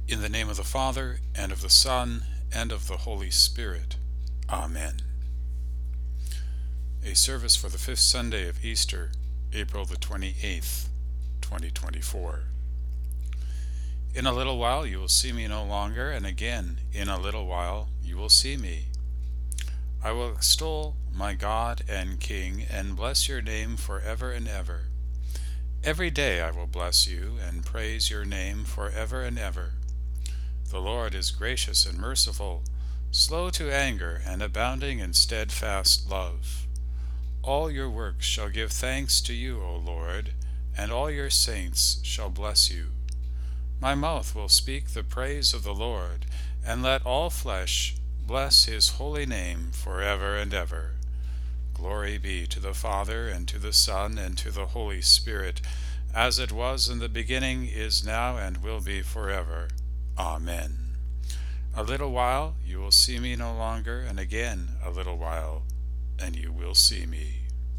In the name of the Father, and of the Son, and of the Holy Spirit. Amen. A service for the fifth Sunday of Easter, April the 28th, 2024. In a little while you will see me no longer, and again in a little while you will see me. I will extol my God and King, and bless your name forever and ever. Every day I will bless you, and praise your name forever and ever. The Lord is gracious and merciful, slow to anger, and abounding in steadfast love. All your works shall give thanks to you, O Lord, and all your saints shall bless you. My mouth will speak the praise of the Lord, and let all flesh bless his holy name forever and ever. Glory be to the Father, and to the Son, and to the Holy Spirit, as it was in the beginning, is now, and will be forever. Amen. A little while you will see me no longer, and again a little while, and you will see me.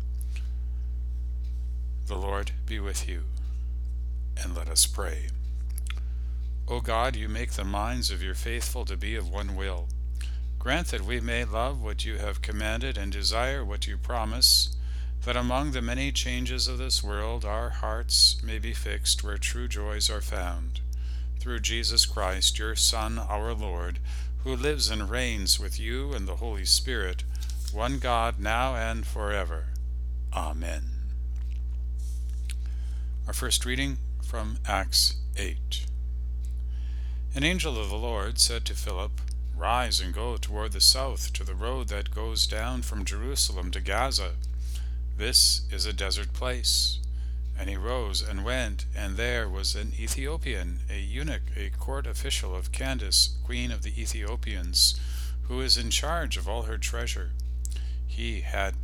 The Lord be with you, and let us pray. O God, you make the minds of your faithful to be of one will. Grant that we may love what you have commanded and desire what you promise, that among the many changes of this world our hearts may be fixed where true joys are found. Through Jesus Christ, your Son, our Lord, who lives and reigns with you and the Holy Spirit, one God, now and forever. Amen. Our first reading from Acts 8. An angel of the Lord said to Philip, "Rise and go toward the south to the road that goes down from Jerusalem to Gaza. This is a desert place." And he rose and went, and there was an Ethiopian, a eunuch, a court official of Candace, queen of the Ethiopians, who is in charge of all her treasure. He had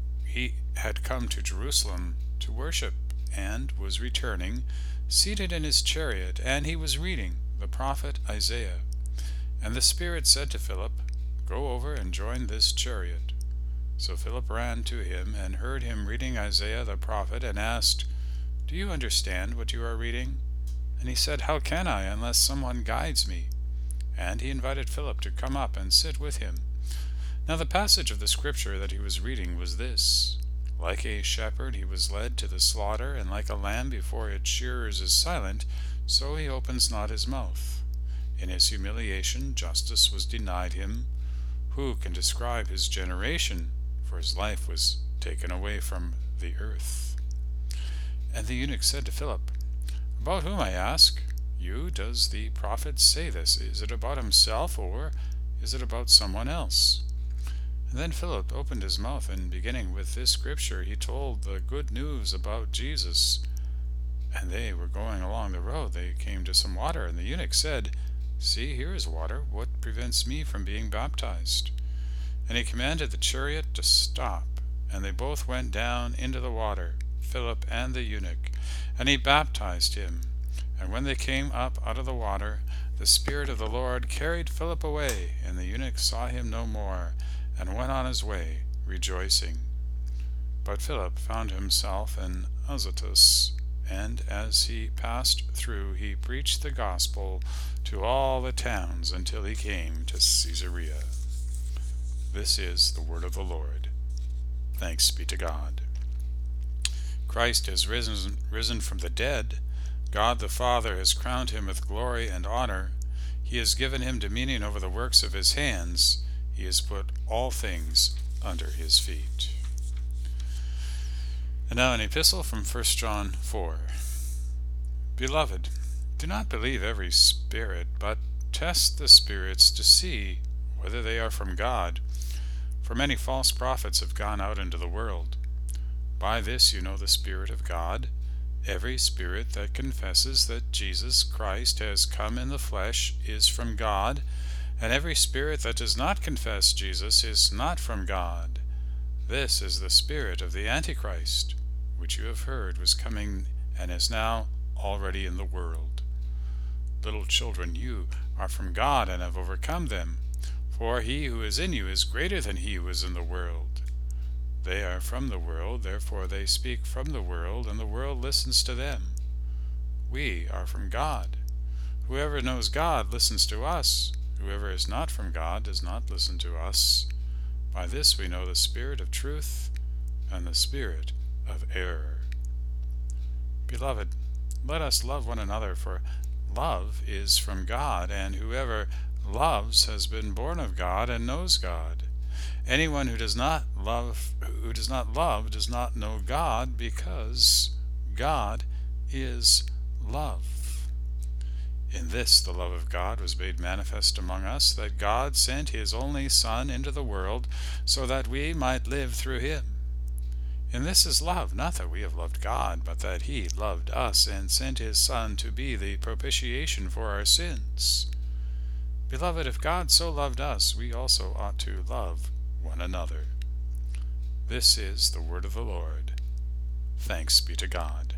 come to Jerusalem to worship, and was returning, seated in his chariot, and he was reading the prophet Isaiah. And the Spirit said to Philip, "Go over and join this chariot." So Philip ran to him, and heard him reading Isaiah the prophet, and asked, "Do you understand what you are reading?" And he said, "How can I, unless someone guides me?" And he invited Philip to come up and sit with him. Now the passage of the scripture that he was reading was this: "Like a shepherd he was led to the slaughter, and like a lamb before its shearers is silent, so he opens not his mouth. In his humiliation justice was denied him. Who can describe his generation? For his life was taken away from the earth." And the eunuch said to Philip, "About whom, I ask you, does the prophet say this? Is it about himself, or is it about someone else?" And then Philip opened his mouth, and beginning with this scripture, he told the good news about Jesus. And they were going along the road. They came to some water, and the eunuch said, "See, here is water. What prevents me from being baptized?" And he commanded the chariot to stop, and they both went down into the water, Philip and the eunuch, and he baptized him. And when they came up out of the water, the Spirit of the Lord carried Philip away, and the eunuch saw him no more, and went on his way, rejoicing. But Philip found himself in Azotus, and as he passed through, he preached the gospel to all the towns until he came to Caesarea. This is the word of the Lord. Thanks be to God. Christ has risen from the dead. God the Father has crowned him with glory and honor. He has given him dominion over the works of his hands. He has put all things under his feet. And now an epistle from 1 John 4. Beloved, do not believe every spirit, but test the spirits to see whether they are from God. For many false prophets have gone out into the world. By this you know the Spirit of God. Every spirit that confesses that Jesus Christ has come in the flesh is from God, and every spirit that does not confess Jesus is not from God. This is the spirit of the Antichrist, which you have heard was coming and is now already in the world. Little children, you are from God and have overcome them, for he who is in you is greater than he who is in the world. They are from the world, therefore they speak from the world, and the world listens to them. We are from God, Whoever knows God listens to us. Whoever is not from God does not listen to us. By this we know the spirit of truth and the spirit of error. Beloved, let us love one another, for love is from God, and whoever loves has been born of God and knows God. Anyone who does not love does not know God, because God is love. In this the love of God was made manifest among us, that God sent his only Son into the world, so that we might live through him. And this is love, not that we have loved God, but that he loved us and sent his Son to be the propitiation for our sins. Beloved, if God so loved us, we also ought to love one another. This is the word of the Lord. Thanks be to God.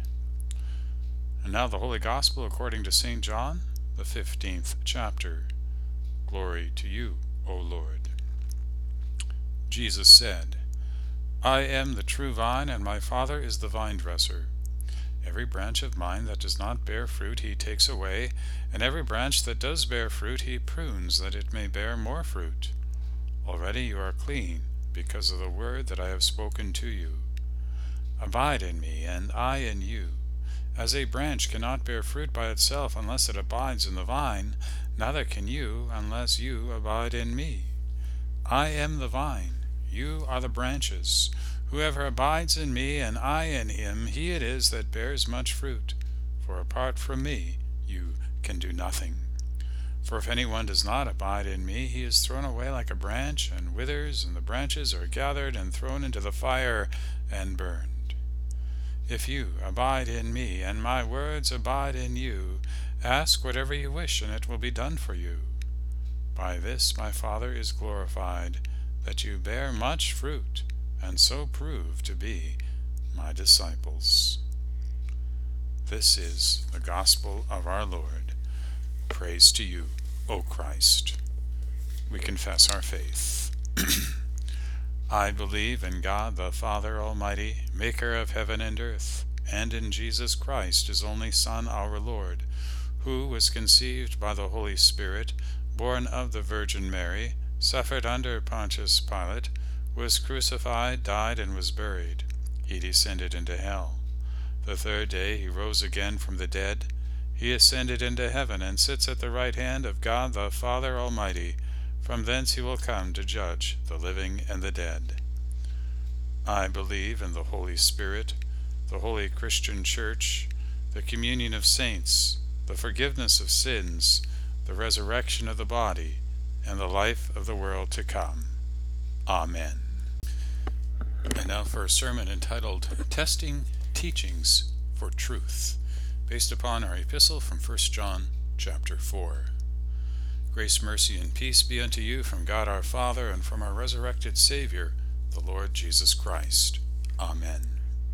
And now the Holy Gospel according to St. John, the 15th chapter. Glory to you, O Lord. Jesus said, I am the true vine, and my Father is the vine-dresser. Every branch of mine that does not bear fruit he takes away, and every branch that does bear fruit he prunes, that it may bear more fruit. Already you are clean, because of the word that I have spoken to you. Abide in me, and I in you. As a branch cannot bear fruit by itself unless it abides in the vine, neither can you unless you abide in me. I am the vine, you are the branches. Whoever abides in me and I in him, he it is that bears much fruit. For apart from me you can do nothing. For if anyone does not abide in me, he is thrown away like a branch, and withers, and the branches are gathered and thrown into the fire and burned. If you abide in me, and my words abide in you, ask whatever you wish, and it will be done for you. By this my Father is glorified, that you bear much fruit, and so prove to be my disciples. This is the gospel of our Lord. Praise to you, O Christ. We confess our faith. I believe in God the Father Almighty, maker of heaven and earth, and in Jesus Christ, his only Son, our Lord, who was conceived by the Holy Spirit, born of the Virgin Mary, suffered under Pontius Pilate, was crucified, died, and was buried. He descended into hell. The third day he rose again from the dead. He ascended into heaven, and sits at the right hand of God the Father Almighty. From thence he will come to judge the living and the dead. I believe in the Holy Spirit, the holy Christian Church, the communion of saints, the forgiveness of sins, the resurrection of the body, and the life of the world to come. Amen. And now for a sermon entitled Testing Teachings for Truth, based upon our epistle from 1 John chapter 4. Grace, mercy, and peace be unto you from God our Father and from our resurrected Savior, the Lord Jesus Christ. Amen.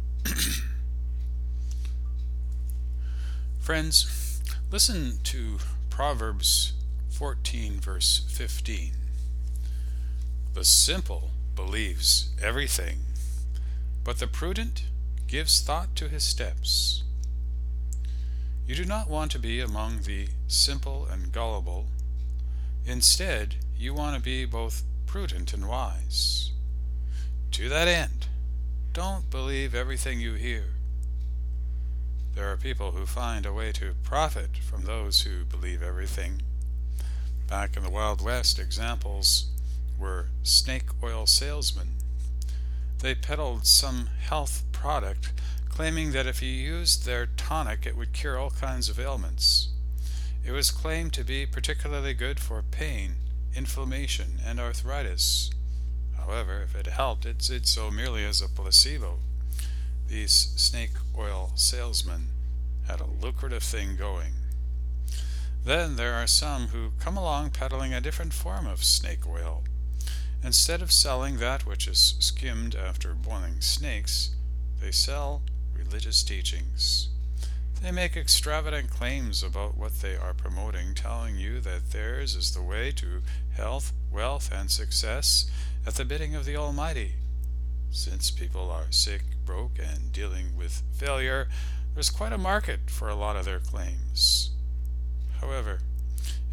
Friends, listen to Proverbs 14, verse 15. The simple believes everything, but the prudent gives thought to his steps. You do not want to be among the simple and gullible. Instead, you want to be both prudent and wise. To that end, don't believe everything you hear. There are people who find a way to profit from those who believe everything. Back in the Wild West, examples were snake oil salesmen. They peddled some health product, claiming that if you used their tonic it would cure all kinds of ailments. It was claimed to be particularly good for pain, inflammation, and arthritis. However, if it helped, it did so merely as a placebo. These snake oil salesmen had a lucrative thing going. Then there are some who come along peddling a different form of snake oil. Instead of selling that which is skimmed after boiling snakes, they sell religious teachings. They make extravagant claims about what they are promoting, telling you that theirs is the way to health, wealth, and success at the bidding of the Almighty. Since people are sick, broke, and dealing with failure, there's quite a market for a lot of their claims. However,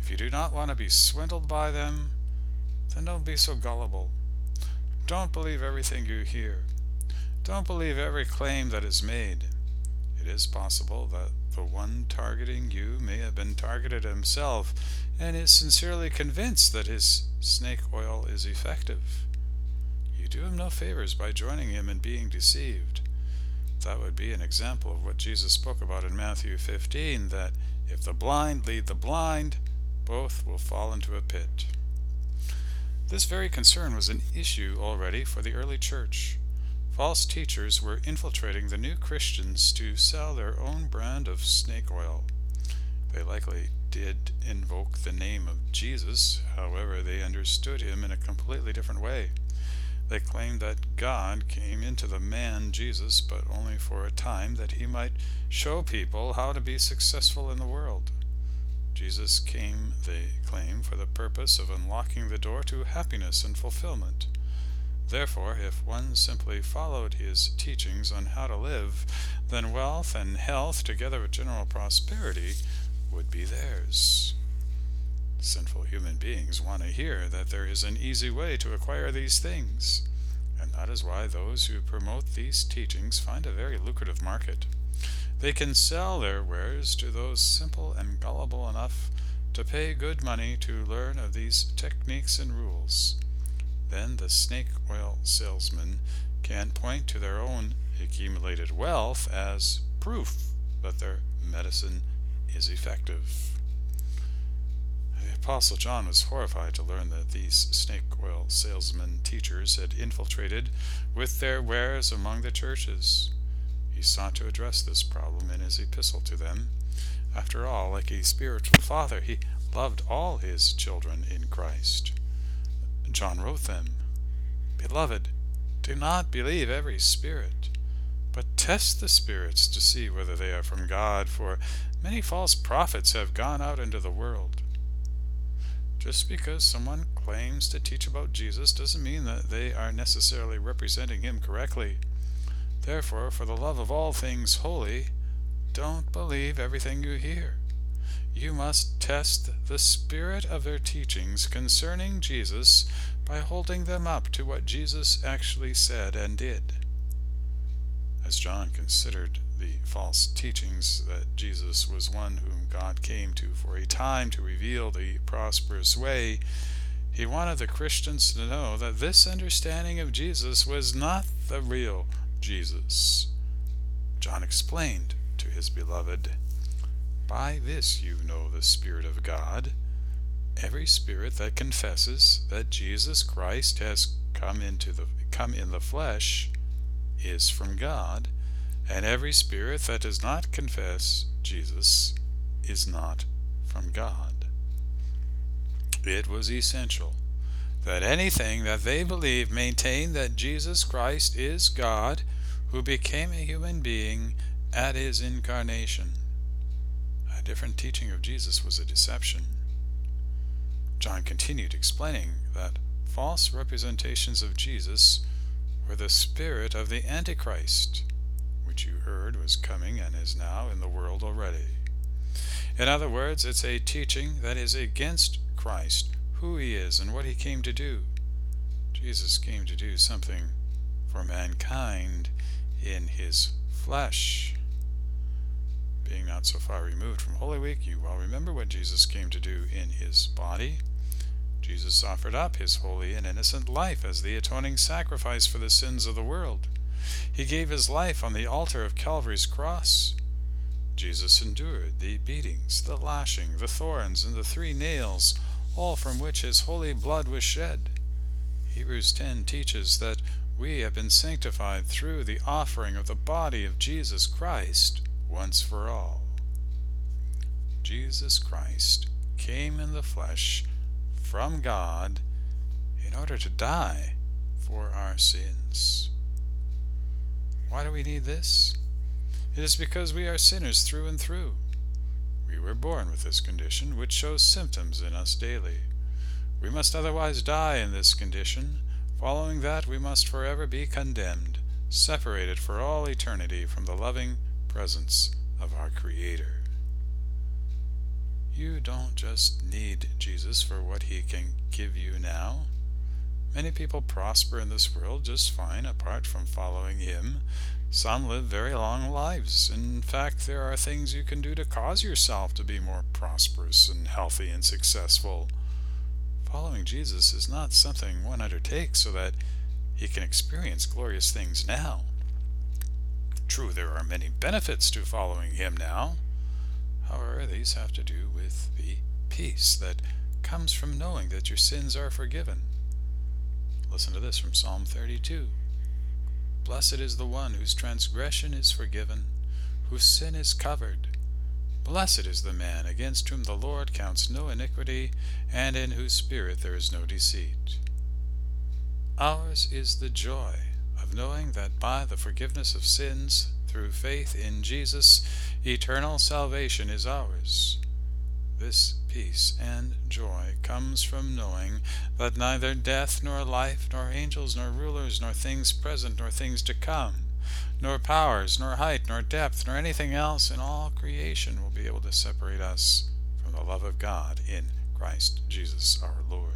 If you do not want to be swindled by them, then don't be so gullible. Don't believe everything you hear. Don't believe every claim that is made. It is possible that the one targeting you may have been targeted himself and is sincerely convinced that his snake oil is effective. You do him no favors by joining him in being deceived. That would be an example of what Jesus spoke about in Matthew 15, that if the blind lead the blind, both will fall into a pit. This very concern was an issue already for the early church. False teachers were infiltrating the new Christians to sell their own brand of snake oil. They likely did invoke the name of Jesus, however, they understood him in a completely different way. They claimed that God came into the man Jesus, but only for a time, that he might show people how to be successful in the world. Jesus came, they claim, for the purpose of unlocking the door to happiness and fulfillment. Therefore, if one simply followed his teachings on how to live, then wealth and health, together with general prosperity, would be theirs. Sinful human beings want to hear that there is an easy way to acquire these things, and that is why those who promote these teachings find a very lucrative market. They can sell their wares to those simple and gullible enough to pay good money to learn of these techniques and rules. Then the snake oil salesman can point to their own accumulated wealth as proof that their medicine is effective. The Apostle John was horrified to learn that these snake oil salesman teachers had infiltrated with their wares among the churches. He sought to address this problem in his epistle to them. After all, like a spiritual father, he loved all his children in Christ. John wrote them, "Beloved, do not believe every spirit, but test the spirits to see whether they are from God, for many false prophets have gone out into the world." Just because someone claims to teach about Jesus doesn't mean that they are necessarily representing him correctly. Therefore, for the love of all things holy, don't believe everything you hear. You must test the spirit of their teachings concerning Jesus by holding them up to what Jesus actually said and did. As John considered the false teachings that Jesus was one whom God came to for a time to reveal the prosperous way, he wanted the Christians to know that this understanding of Jesus was not the real Jesus. John explained to his beloved, "By this you know the Spirit of God. Every spirit that confesses that Jesus Christ has come in the flesh is from God, and every spirit that does not confess Jesus is not from God." It was essential that anything that they believed maintain that Jesus Christ is God, who became a human being at his incarnation. A different teaching of Jesus was a deception. John continued explaining that false representations of Jesus were the spirit of the Antichrist, which you heard was coming and is now in the world already. In other words, it's a teaching that is against Christ, who he is and what he came to do. Jesus came to do something for mankind in his flesh. Being not so far removed from Holy Week, you well remember what Jesus came to do in his body. Jesus offered up his holy and innocent life as the atoning sacrifice for the sins of the world. He gave his life on the altar of Calvary's cross. Jesus endured the beatings, the lashing, the thorns, and the 3 nails, all from which his holy blood was shed. Hebrews 10 teaches that we have been sanctified through the offering of the body of Jesus Christ once for all. Jesus Christ came in the flesh from God in order to die for our sins. Why do we need this? It is because we are sinners through and through. We were born with this condition, which shows symptoms in us daily. We must otherwise die in this condition. Following that, we must forever be condemned, separated for all eternity from the loving presence of our Creator. You don't just need Jesus for what he can give you now. Many people prosper in this world just fine apart from following him. Some live very long lives. In fact, there are things you can do to cause yourself to be more prosperous and healthy and successful. Following Jesus is not something one undertakes so that he can experience glorious things now. True, there are many benefits to following him now. However, these have to do with the peace that comes from knowing that your sins are forgiven. Listen to this from Psalm 32. Blessed is the one whose transgression is forgiven, whose sin is covered. Blessed is the man against whom the Lord counts no iniquity, and in whose spirit there is no deceit. Ours is the joy of knowing that by the forgiveness of sins through faith in Jesus, eternal salvation is ours. This peace and joy comes from knowing that neither death nor life, nor angels, nor rulers, nor things present, nor things to come, nor powers, nor height, nor depth, nor anything else in all creation will be able to separate us from the love of God in Christ Jesus our Lord.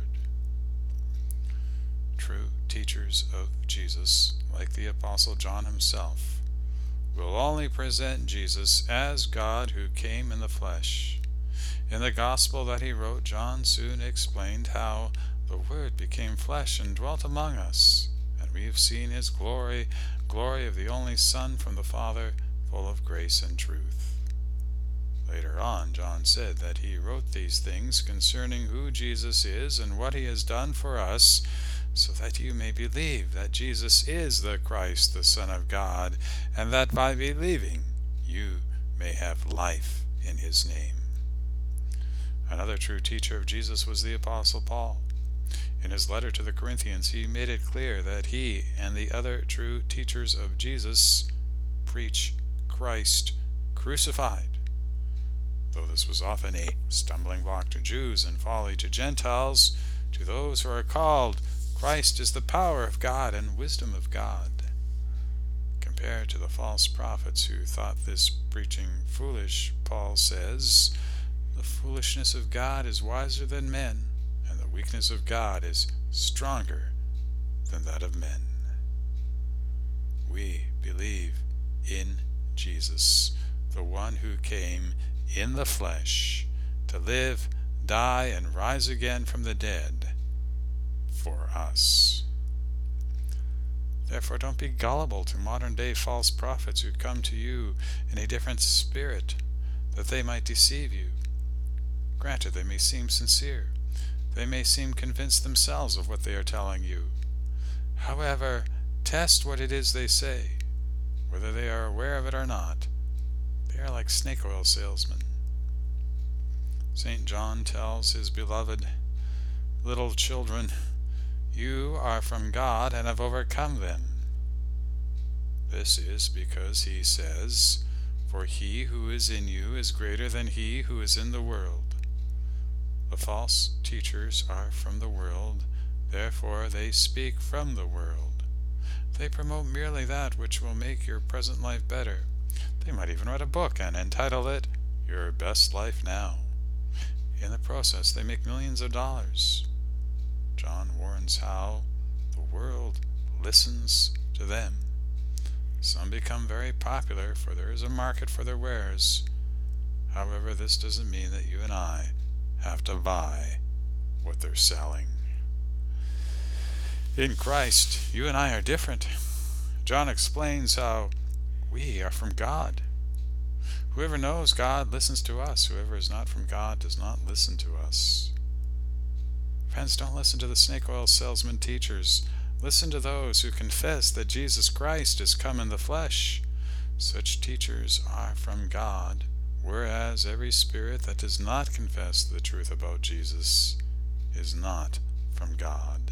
True teachers of Jesus, like the Apostle John himself, will only present Jesus as God who came in the flesh. In the gospel that he wrote, John soon explained how the Word became flesh and dwelt among us, and we have seen his glory, glory of the only Son from the Father, full of grace and truth. Later on, John said that he wrote these things concerning who Jesus is and what he has done for us, so that you may believe that Jesus is the Christ, the Son of God, and that by believing you may have life in his name. Another true teacher of Jesus was the Apostle Paul. In his letter to the Corinthians, he made it clear that he and the other true teachers of Jesus preach Christ crucified. Though this was often a stumbling block to Jews and folly to Gentiles, to those who are called, Christ is the power of God and wisdom of God. Compared to the false prophets who thought this preaching foolish, Paul says, the foolishness of God is wiser than men, and the weakness of God is stronger than that of men. We believe in Jesus, the one who came in the flesh to live, die, and rise again from the dead for us. Therefore, don't be gullible to modern-day false prophets who come to you in a different spirit, that they might deceive you. Granted, they may seem sincere. They may seem convinced themselves of what they are telling you. However, test what it is they say, whether they are aware of it or not. They are like snake oil salesmen. St. John tells his beloved little children, you are from God and have overcome them. This is because he says, for he who is in you is greater than he who is in the world. The false teachers are from the world, therefore they speak from the world. They promote merely that which will make your present life better. They might even write a book and entitle it, Your Best Life Now. In the process, they make millions of dollars. John warns how the world listens to them. Some become very popular, for there is a market for their wares. However, this doesn't mean that you and I have to buy what they're selling. In Christ, you and I are different. John explains how we are from God. Whoever knows God listens to us. Whoever is not from God does not listen to us. Friends, don't listen to the snake oil salesman teachers. Listen to those who confess that Jesus Christ is come in the flesh. Such teachers are from God, whereas every spirit that does not confess the truth about Jesus is not from God.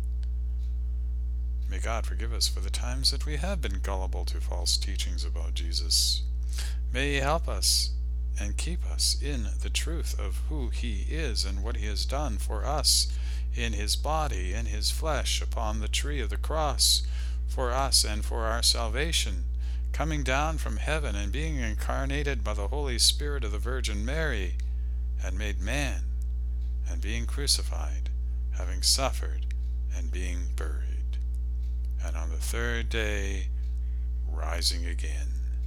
May God forgive us for the times that we have been gullible to false teachings about Jesus. May He help us and keep us in the truth of who He is and what He has done for us in His body, in His flesh, upon the tree of the cross, for us and for our salvation, coming down from heaven and being incarnated by the Holy Spirit of the Virgin Mary, and made man, and being crucified, having suffered, and being buried, and on the third day rising again.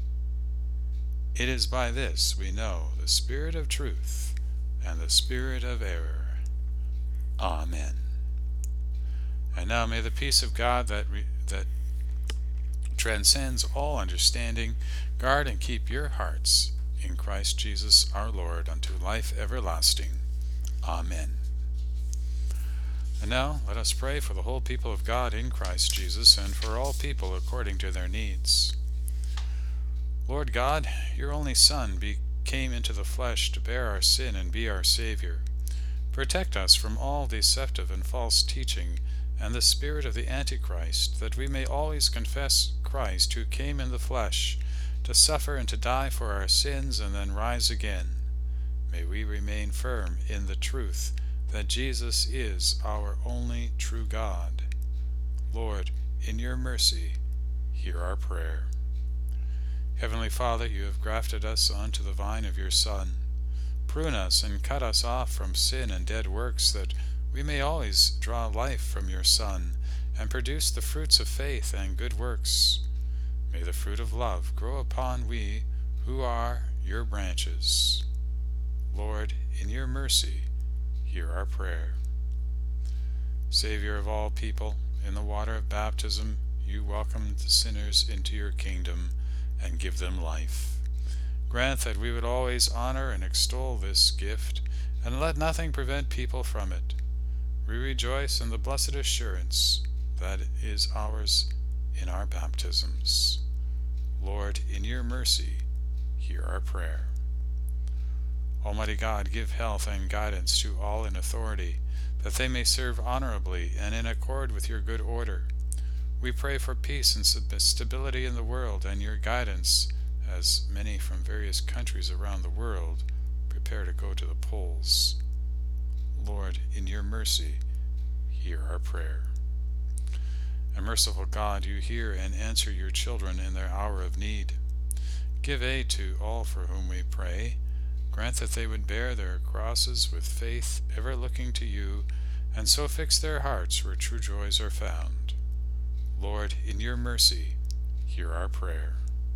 It is by this we know the spirit of truth and the spirit of error. Amen. And now may the peace of God that transcends all understanding guard and keep your hearts in Christ Jesus our Lord unto life everlasting. Amen. And now let us pray for the whole people of God in Christ Jesus, and for all people according to their needs. Lord God, your only Son came into the flesh to bear our sin and be our Savior. Protect us from all deceptive and false teaching and the spirit of the Antichrist, that we may always confess Christ, who came in the flesh, to suffer and to die for our sins and then rise again. May we remain firm in the truth that Jesus is our only true God. Lord, in your mercy, hear our prayer. Heavenly Father, you have grafted us onto the vine of your Son. Prune us and cut us off from sin and dead works, that we may always draw life from your Son and produce the fruits of faith and good works. May the fruit of love grow upon we who are your branches. Lord, in your mercy, hear our prayer. Savior of all people, in the water of baptism you welcomed the sinners into your kingdom and give them life. Grant that we would always honor and extol this gift, and let nothing prevent people from it. We rejoice in the blessed assurance that is ours in our baptisms. Lord, in your mercy, hear our prayer. Almighty God, give health and guidance to all in authority, that they may serve honorably and in accord with your good order. We pray for peace and stability in the world, and your guidance, as many from various countries around the world prepare to go to the polls. Lord, in your mercy, hear our prayer. And merciful God, you hear and answer your children in their hour of need. Give aid to all for whom we pray. Grant that they would bear their crosses with faith, ever looking to you, and so fix their hearts where true joys are found. Lord, in your mercy, hear our prayer.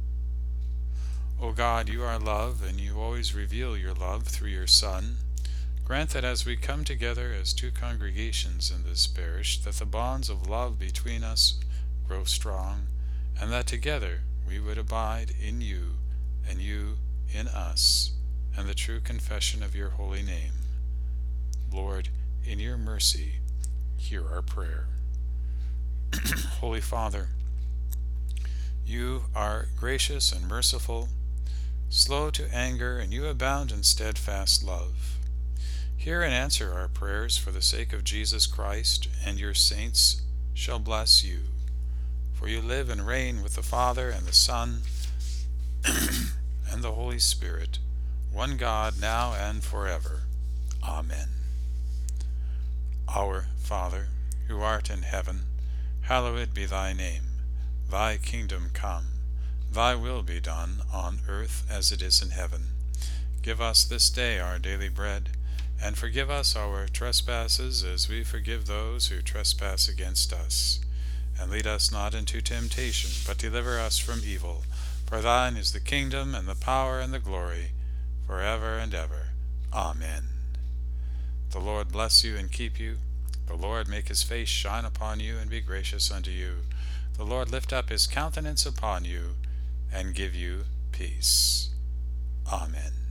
O God, you are love, and you always reveal your love through your Son. Grant that as we come together as two congregations in this parish, that the bonds of love between us grow strong, and that together we would abide in you, and you in us, and the true confession of your holy name. Lord, in your mercy, hear our prayer. Holy Father, you are gracious and merciful, slow to anger, and you abound in steadfast love. Hear and answer our prayers for the sake of Jesus Christ, and your saints shall bless you. For you live and reign with the Father and the Son and the Holy Spirit, one God, now and forever. Amen. Our Father, who art in heaven, hallowed be thy name. Thy kingdom come. Thy will be done, on earth as it is in heaven. Give us this day our daily bread, and forgive us our trespasses as we forgive those who trespass against us. And lead us not into temptation, but deliver us from evil. For thine is the kingdom, and the power, and the glory, forever and ever. Amen. The Lord bless you and keep you. The Lord make his face shine upon you and be gracious unto you. The Lord lift up his countenance upon you and give you peace. Amen.